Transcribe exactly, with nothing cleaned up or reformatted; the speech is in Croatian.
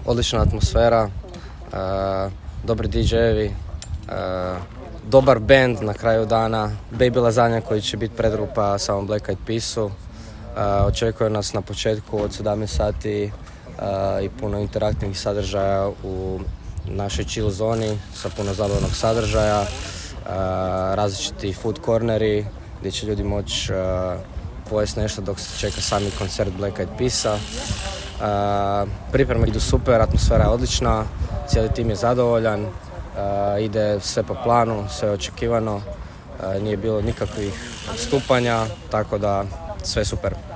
odlična atmosfera, uh, dobri di džejevi, uh, dobar band na kraju dana, Baby Lasagna koji će biti predgrupa samom Black Eyed Peasu. Uh, očekuje nas na početku od sedamnaest sati uh, i puno interaktivnih sadržaja u našoj chill zoni sa puno zabavnog sadržaja, uh, različiti food corneri gdje će ljudi moći uh, pojesti nešto dok se čeka sami koncert Black Eyed Peasa. Uh, pripreme idu super, atmosfera je odlična, cijeli tim je zadovoljan, uh, ide sve po planu, sve je očekivano, uh, nije bilo nikakvih odstupanja, tako da sve super.